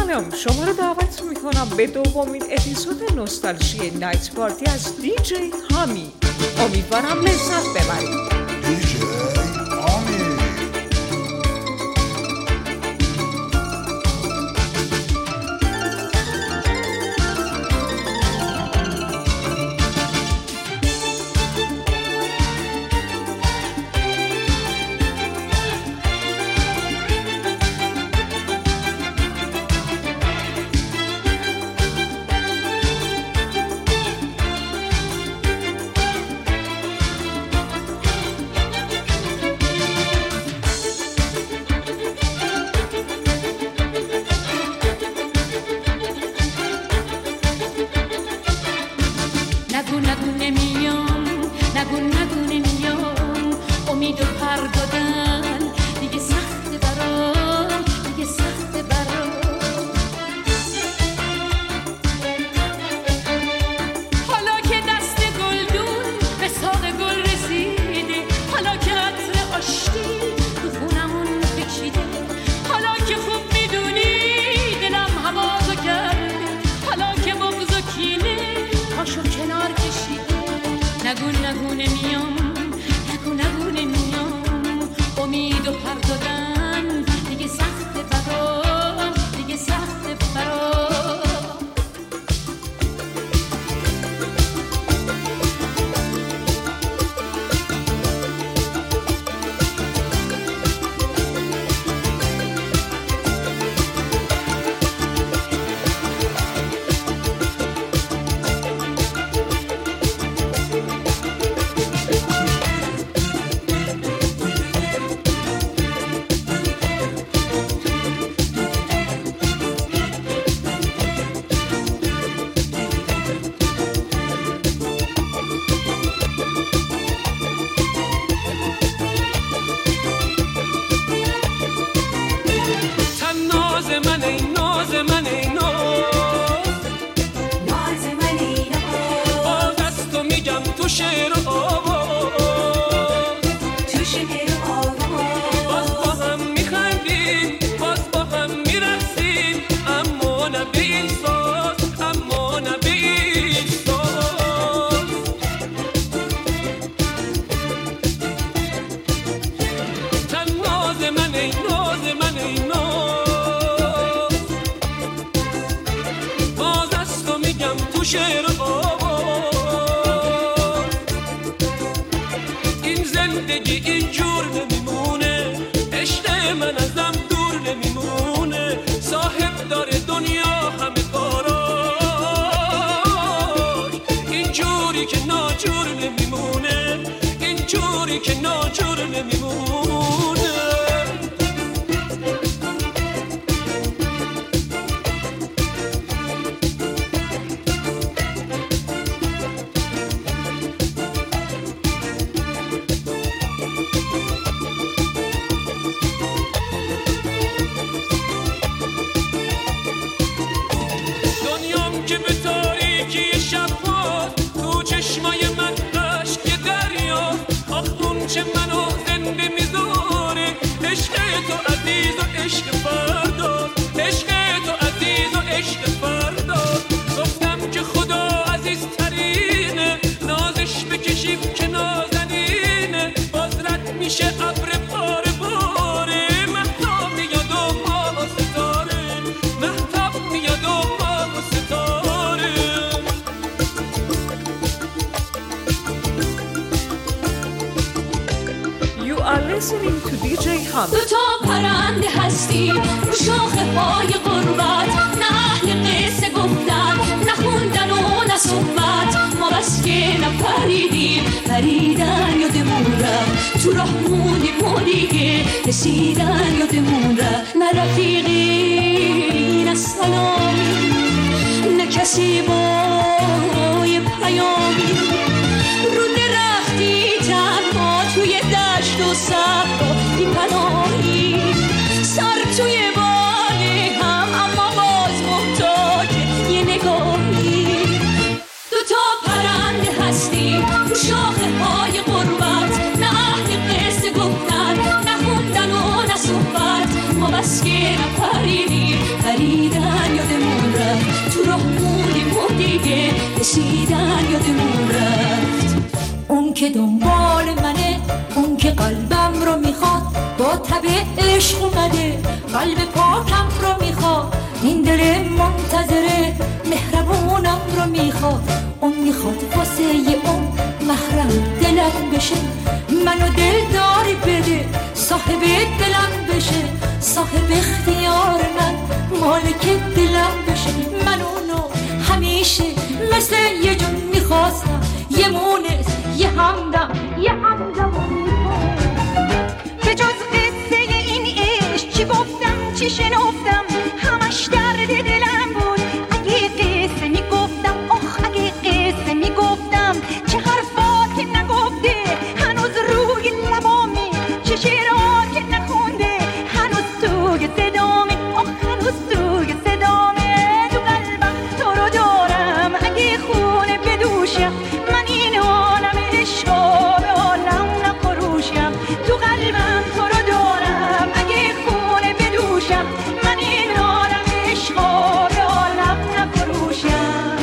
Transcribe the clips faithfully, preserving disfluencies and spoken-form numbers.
سلام، شما رو دعوت میکنم به دومین اپیزود نوستالژی نایت پارتی از دی جی هامی. امیدوارم لذت ببرید. دی جی هامی. نگو نگو نمیام، نگو نگو نمیام، امید و پر دادن دیگه سخت برام، دیگه سخت برام. حالا که دست گلدون به ساق گل رسیده، حالا که عطر آشتی تو خونمون پیچیده، حالا که خوب میدونی دلم هوازو کرده، حالا که بغض و کینه پاشو کنار کشیده. نگو نگو نمیام، نگو نگو نمیام، امید و پر دادن دیگه سخت برام، دیگه سخت برام. این زندگی اینجور نمیمونه، عشق من ازم دور نمیمونه، صاحب داره دنیا همه کاراش، اینجوری که ناجور نمیمونه، اینجوری که ناجور نمیمونه. که به تاریکی شب باز تو چشمای من عشق دریا، آخ اون چه منو زنده میذاره، عشق تو عزیز و عشق فردا، عشق تو عزیز و عشق فردا. گفتم که خدا عزیزترینه، نازش بکشیم که نازنینه، باز رد میشه ابر پاره پاره، مهتاب میاد و ما ستاره، مهتاب میاد و ما ستاره. You are listening to دی جی هامی. دو تا پرنده هستیم رو شاخه های غربت، نه اهل قصه گفتن، نه خوندن و نه صحبت، ما بس که نپریدیم پریدن یادمون رفت، تو راه موندیم و دیگه رسیدن یادمون رفت. نه رفیقی نه سلامی، نه کسی بای پیامی، رو درختی تنها توی دشت و صحرا بی پناهی، سر توی باله هم اما باز محتاج یه نگاهی. دو تا پرنده هستیم رو شاخه های غربت، نه اهل قصه گفتن، نه خوندن و نه صحبت، ما بس که که نپریدیم پریدن یادمون رفت تو راه موندیم و دیگه رسیدن یادمون رفت اون که دنبال منه اون که قلبم رو میخواد با تب عشق اومده قلب پاکم رو میخواد این دل منتظره مهربونم رو میخواد اون میخواد واسه یه اون محرم دلم بشه منو دلداری بده صاحب دلم بشه صاحب اختیار من مالک دلم بشه من اونو همیشه مثل یه جون میخواستم یه مونس یه همدم یه همدم به جز قصه این عشق چی گفتم چی شنفتم همش درد دلم بود اگه قصه میگفتم آخ اگه قصه میگفتم چه حرفا که نگفته هنوز روی لبامه چه شعرها که نخونده هنوز توی صدامه آخ هنوز توی صدامه تو قلبم تو رو دارم اگه خونه بدوشم من این عالم عشقا به عالم نفروشم تو قلبم تو رو دارم اگه خونه بدوشم من این عالم عشقا به عالم نفروشم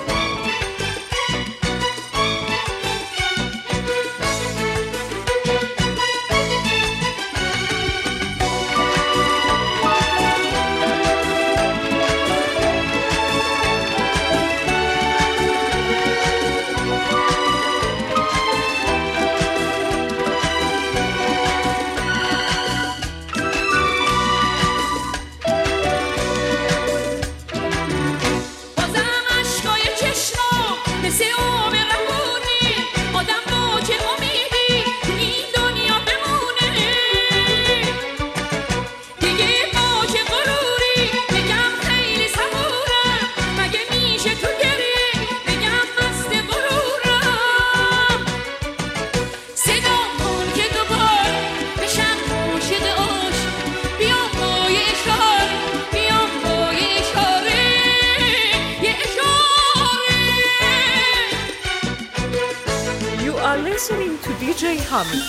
Listening to دی جی Hami.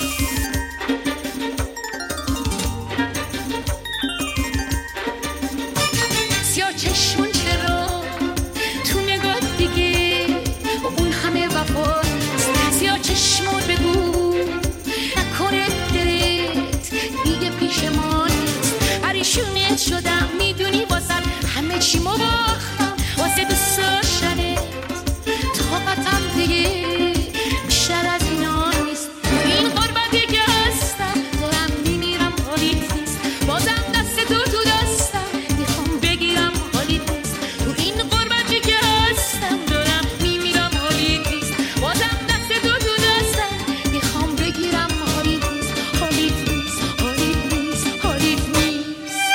سیاه چشمون چرا تو نگاه دیگه اون همه وفاست سیاه چشمون بگو نکنه دلت دیگه پیش ما نیست پریشونت شدم میدونی واسه همه چی مباختم واسه دوست داشتنت طاقتم دیگه بیشتر از اینا نیست این غربتی که هستم دارم میمیرم حالیت نیست بازم دست تو تو دستم میخوام بگیرم حالیت نیست تو این غربتی که هستم دارم میمیرم حالیت نیست بازم دست تو تو دستم میخوام بگیرم حالیت نیست حالیت نیست حالیت نیست حالیت نیست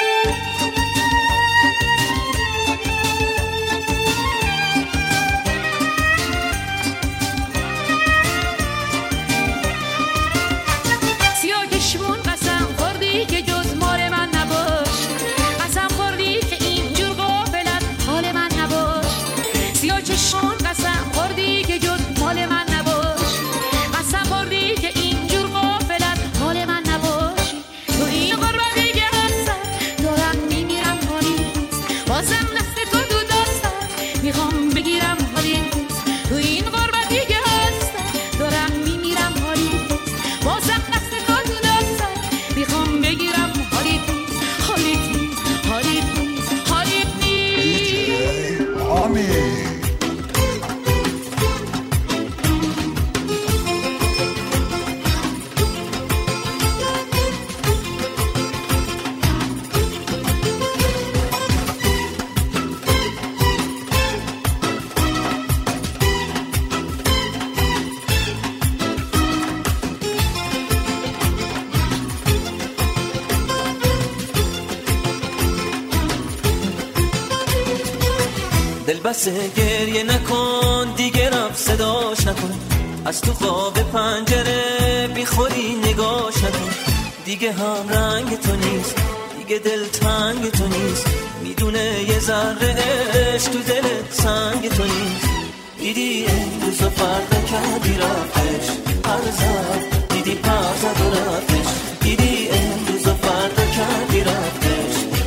دل بس گریه نکن دیگه رفت صداش نکن از تو خواب پنجره بیخوری نگاش نکن دیگه هم رنگ تو نیست دیگه دل تنگ تو نیست میدونه یه ذره عشق تو دلت سنگ تو نیست دیدی امروز و فردا کردی رفتش پر زد دیدی پر زد و رفتش دیدی امروز و فردا کردی رفتش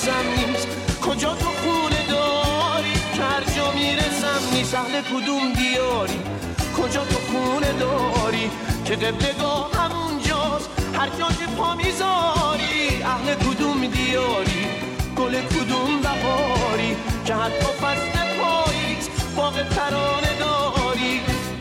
حواسم نیست کجا تو خونه داری که هر جا میرسم نیست اهل کدوم دیاری کجا تو خونه داری که قبلگاه همونجاست هر جا که پا میذاری اهل کدوم دیاری گل کدوم بهاری که حتی فصل پاییز باغ ترانه داری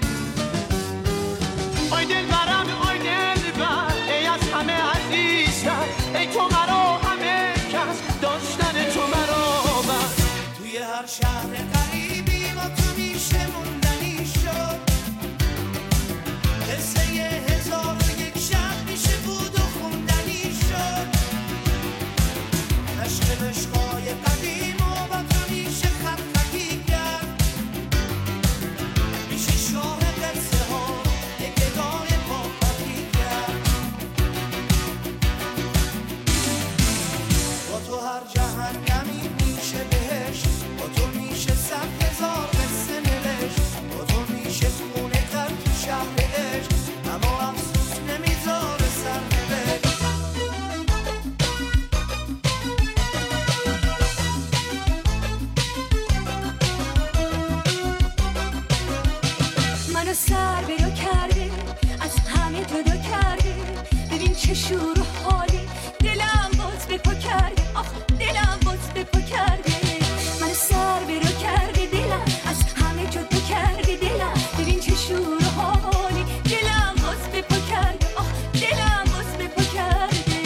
آی دل برم آی دل بر ای از همه عزیزتر ای تو مرا همه کس داشتن تو مرا بر توی هر شهر قریبی با تو میشه موندنی شد قصه هزار و یک شب میشه بود و خوندنی شد عشق عشقای قدیم و با تو میشه خط خطی کرد میشه شاه قصه ها یک ادای پا خطی کرد با تو هر جهنمی میشه بهشت با تو میشه صد هزار قصه نوشت با تو میشه خونه کرد تو شهر عشق اما افسوس نمیذاره سر نوشت منو سر برو کرده از همه جدا کرده ببین چه شور و حالی دلم باز به پا کرده آخ دلم باز به پا کرده منو سر برو کرده دلم از همه جدا کرده دلم ببین چه شور و حالی دلم باز به پا کرده آخ دلم باز به پا کرده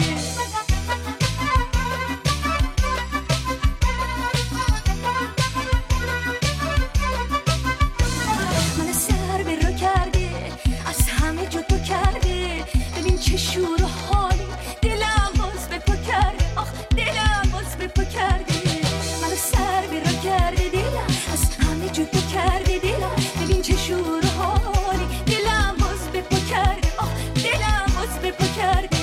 منو سر برو کرده از همه جدا کرده ببین چه شور و حالی دلم باز به پا کرده آخ دلم باز به پا کرده منو سر برو کرده دلم از همه جدا کرده دلم ببین چه شور و حالی دلم باز به پا کرده آخ دلم باز به پا کرده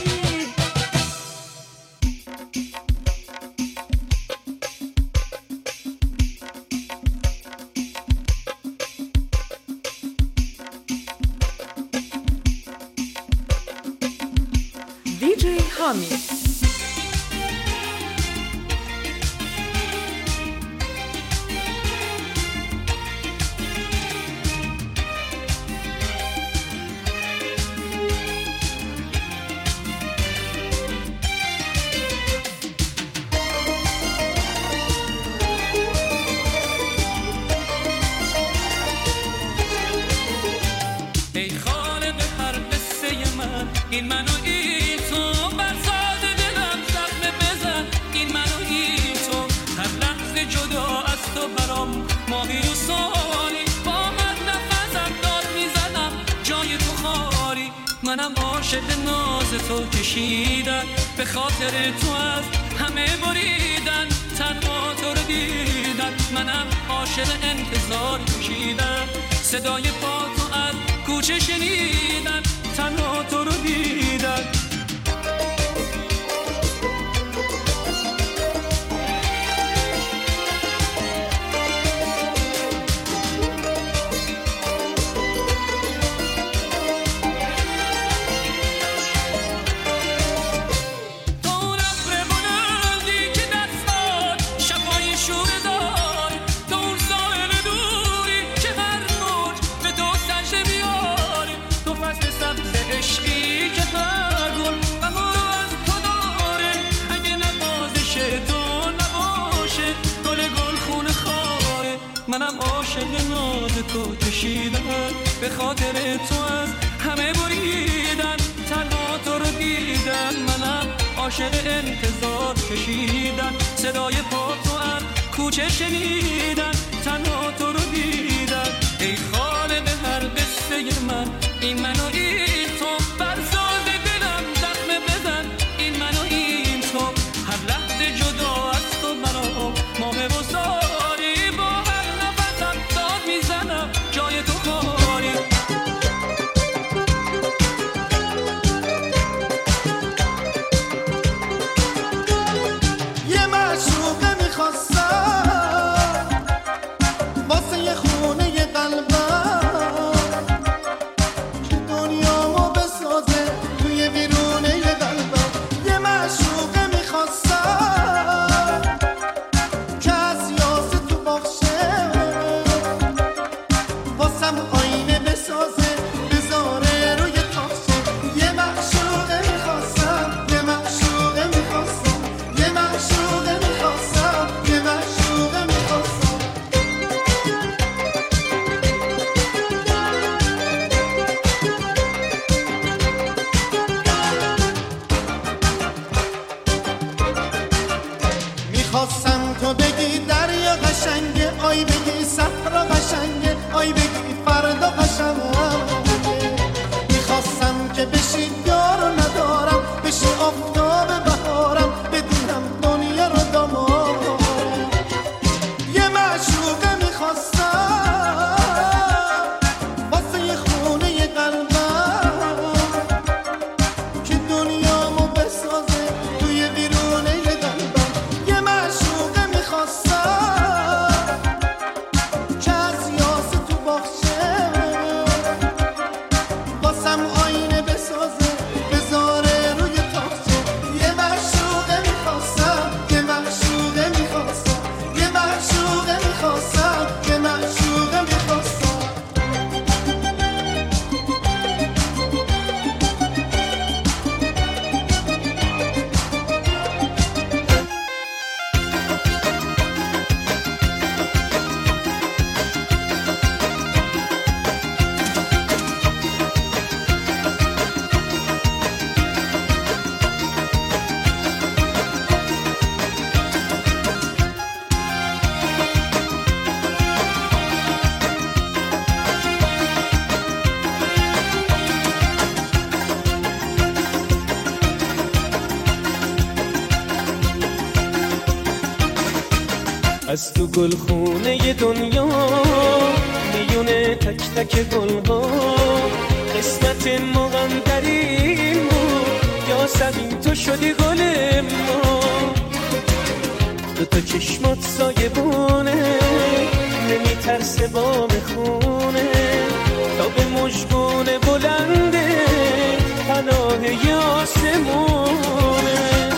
دیجی هامی. ای خالق هر قصه من این منو این تو بر ساده دلم زخم بزن این منو این تو هر لحظه جدا از تو برام ماهی و ساری با هر نفسم داد میزنم جای تو خاری منم عاشق ناز تو کشیدن به خاطر تو از همه بریدن تنها تو رو دیدن منم عاشق انتظار کشیدن صدای پا تو از کوچه شنیدن تنها تو رو دیدن منم عاشق ناز تو کشیدن به خاطر تو از همه بریدن تنها تو رو دیدن منم عاشق انتظار کشیدن صدای پا تو از کوچه شنیدن تنها تو رو دیدن ای خالق هر قصه من این منو این تو بر ساز دلم زخم بزن این منو این تو هر لحظه جدا از تو مرا ماه و ساری با هر نفسم داد میزنم جای تو خاری یه معشوقه میخواستم واسه یه خونه یه قلبم که دنیا میخواستم تو بگی دریا قشنگه، آی بگی صحرا قشنگه، آی بگی فردا قشنگه. میخواستم که بشی یارو ندارم، بشی آفتاب بهارم، بدونم دنیا رو دامارم. یه معشوقه میخواستم واسه یه خونه یه قلبم که دنیامو بسازه توی ویرونه یه قلبم. یه معشوقه میخواستم که از یاس تو باخشه واسم آینه بسازه بذاره روی تاخچه. یه معشوقه میخواستم، یه معشوقه میخواستم، یه معشوقه میخواستم، یه معشوقه میخواستم. از تو گلخونه دنیا میونه تک تک گلها، قسمت ما غم در این بود، یا سمین تو شدی گل ما. دو تا چشمات سایبونه، نمیترسه بام خونه، تا به مژگون بلنده پناه آسمونه.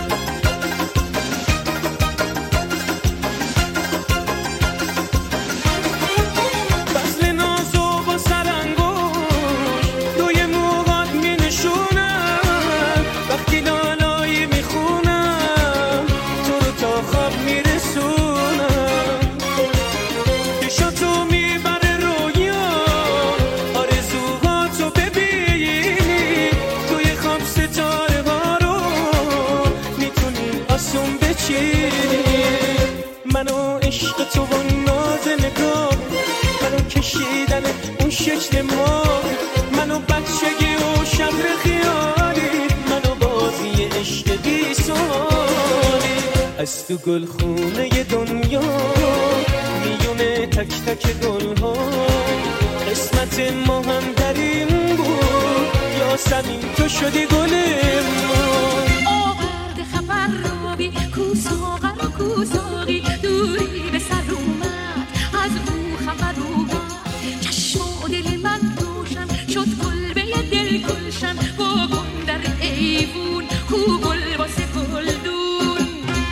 منو عشق تو و ناز نگاه، منو کشیدن اون شکل ما، منو بچگی و شهر خیالی، منو بازی عشق بی سوالی. از تو گلخونه دنیا میونه تک تک گلها، قسمت ما هم در این بود، یا سمین تو شدی گل ما. آورد خبر رو بی کو ساغر و کو ساقی، دوری به سر اومد از او خبر اومد. چشم و دل من روشن شد کلبه دل گلشن، واکن در ایوون کو گل واسه گلدون.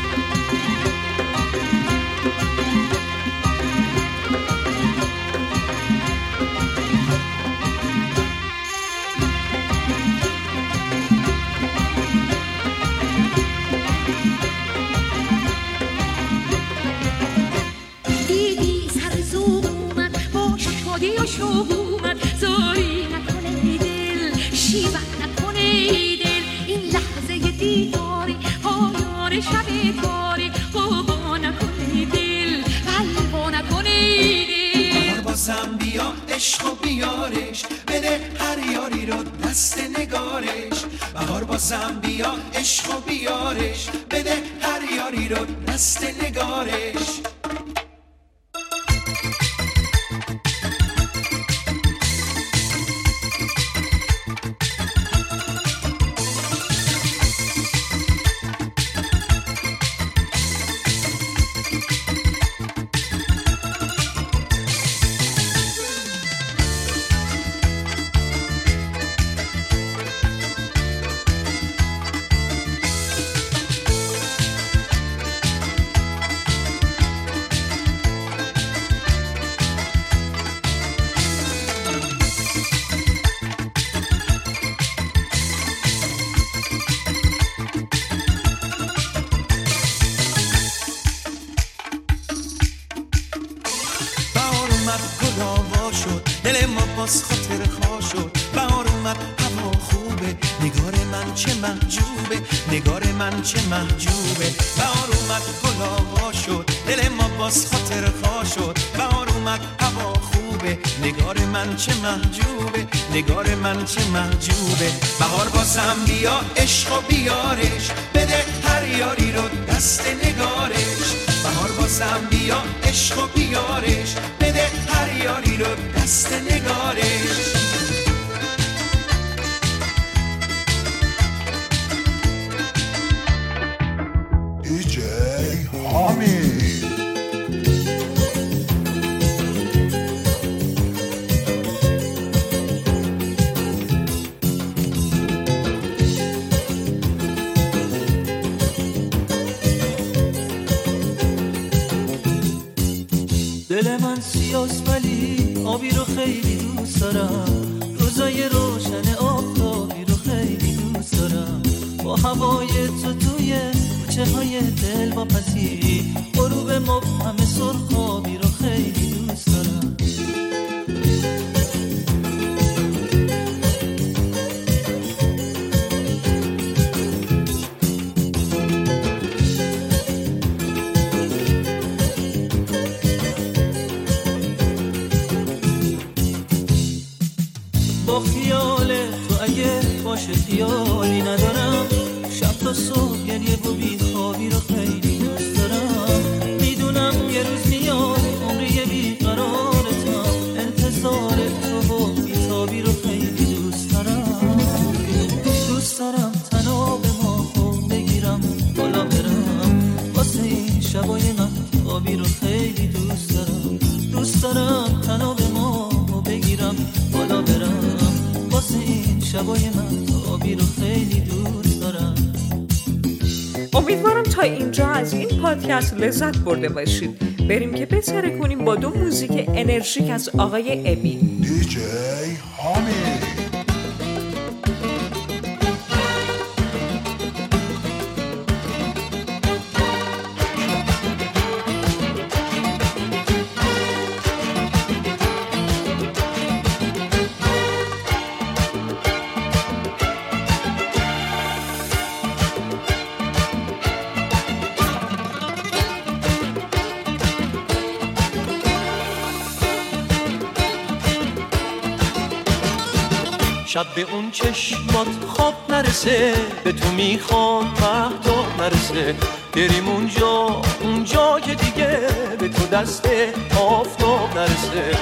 و شوق اومد، زاری نکنه دل، شیون نکنه دل، این لحظه دیداری پایان شب تاری، قوا نکنه دل، قلبا نکنه دل. بهار بازم بیا عشق و بیارش، بده هر یاری رو دست نگارش. بهار بازم بیا عشق و بیارش، بده هر یاری رو دست نگارش. دل ما باز خاطر خواه شد. بهار اومد هوا خوبه، نگار من چه محجوبه، نگار من چه محجوبه. بهار اومد گلا شد، دل ما باز خاطر خوا شد. بهار اومد هوا خوبه، نگار من چه محجوبه، نگار من چه محجوبه. بهار بازم بیا عشق و بیارش، بده هر یاری رو دست نگارش. بهار بازم بیا عشق و بیارش، بده هر یاری رو دست نگارش. دیجی حامید. دل من سیاست ولی آبی رو خیلی دوست دارم. روزای روشن آفتابی رو خیلی دوست دارم. با هوای تو توی کوچه های دل واپسی، غروب مبهم سرخابی رو خیلی دوست دارم. با خیال تو اگه باشه خیالی ندارم. شب تا صبح گریه و بیخوابی رو خیلی دوست دارم. میدونم یه روز میاد عمری بیقرارتم، انتظار تو و بیتابی رو خیلی دوست دارم. دوست دارم تناب ماهو بگیرم بالا برم، واسه این شبای مهتابی رو خیلی دوست دارم. دوست دارم تناب ماهو بگیرم بالا برم، واسه این شبای مهتابی رو خیلی دوست دارم. امیدوارم تا اینجا از این پادکست لذت برده باشید. بریم که بسره کنیم با دو موزیک انرژیک از آقای ابی. دیجی حامید. شب به اون چشمات خواب نرسه، به تو میخوام مهتاب نرسه. بریم اونجا اونجا که دیگه به تو دست آفتاب نرسه.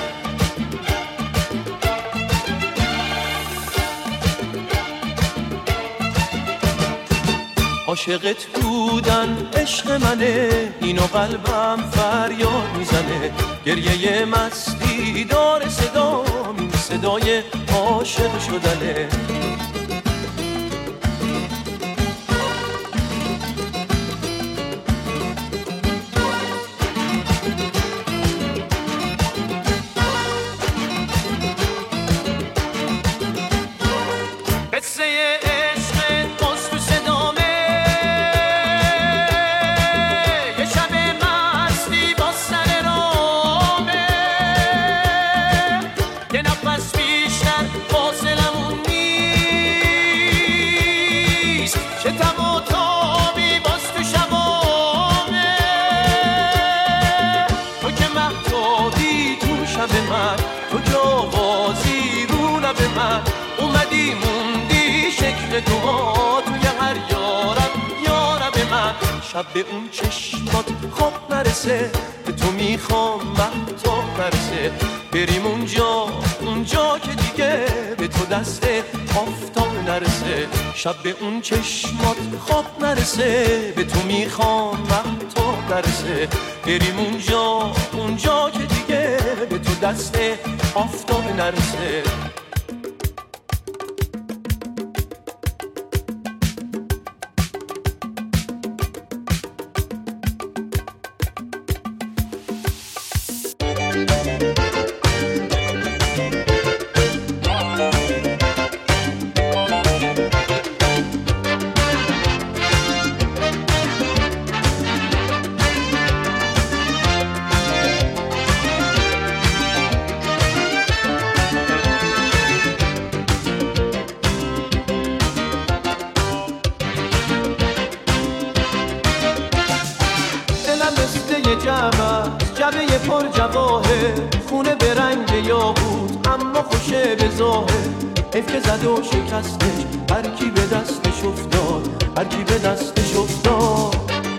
عاشقت بودن عشق منه، اینو قلبم فریاد میزنه. گریه مستی داره صدا، این صدای عاشق شدنه. شب به اون چشمات خواب نرسه، به تو میخوام مهتاب نرسه. بریم اونجا اونجا که دیگه به تو دست آفتاب نرسه. شب به اون چشمات خواب نرسه، به تو میخوام مهتاب نرسه. بریم اونجا اونجا که دیگه به تو دست آفتاب نرسه. جمع جبه پر جواهر خونه به رنگ یاقوت اما خوشه به ظاهر حیف که زد و شکستش هر کی به دستش افتاد هر کی به دستش افتاد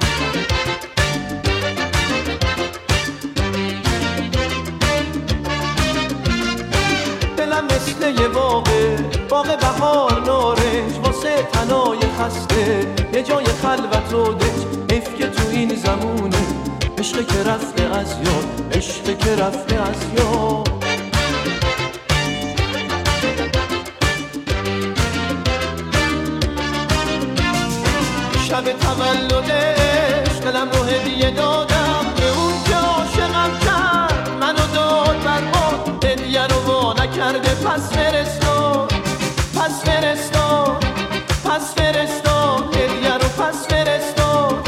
دلم مثل یه باغه باغ بهار نارنج واسه تنای خسته یه جای خلوت و دنج حیف که تو این زمونه عشق که رفته از یاد عشق که رفته از یاد شب تولدش دلم رو هدیه دادم به اون که عاشقم کرد منو داد برباد هدیه رو وا نکرده پس فرستاد پس فرستاد پس فرستاد هدیه رو پس فرستاد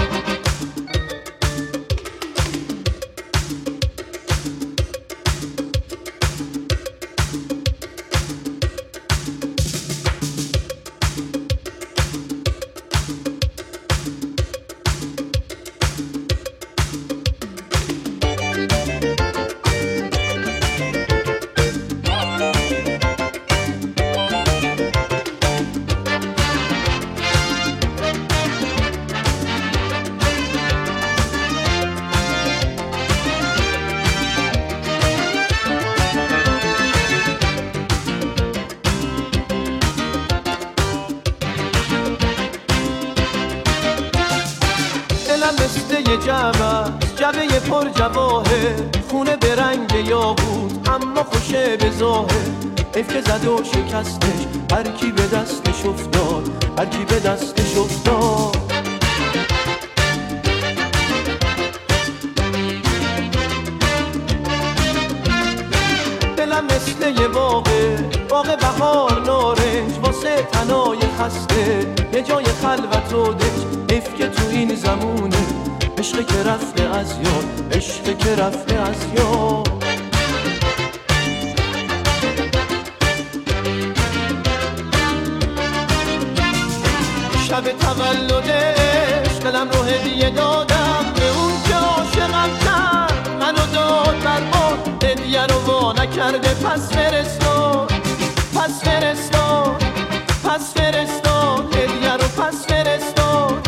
مثل یه جمع جبه پر جواهر خونه به رنگ یاقوت اما خوشه به ظاهر حیف که زد و شکستش هر کی به دستش افتاد هر کی به دستش افتاد دلم مثل یه باغه باغ بهار نارنج واسه تنای خسته یه جای خلوت و دنج حیف که تو این زمونه عشق که رفته از یاد عشق که رفته از یاد شب تولدش دلم رو هدیه دادم به اون که عاشقم کرد منو داد برباد هدیه رو وا نکرده پس فرستاد پس فرستاد پس فرستاد هدیه رو پس فرستاد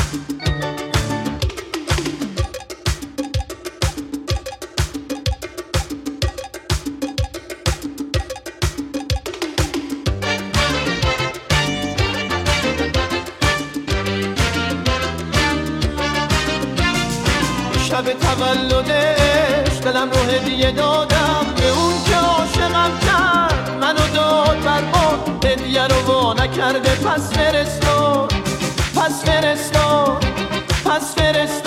شب تولدش دلم رو هدیه دادم به اون که عاشقم کرد منو داد برباد هدیه رو وا نکرده پس فرستاد پس فرستاد پس فرستاد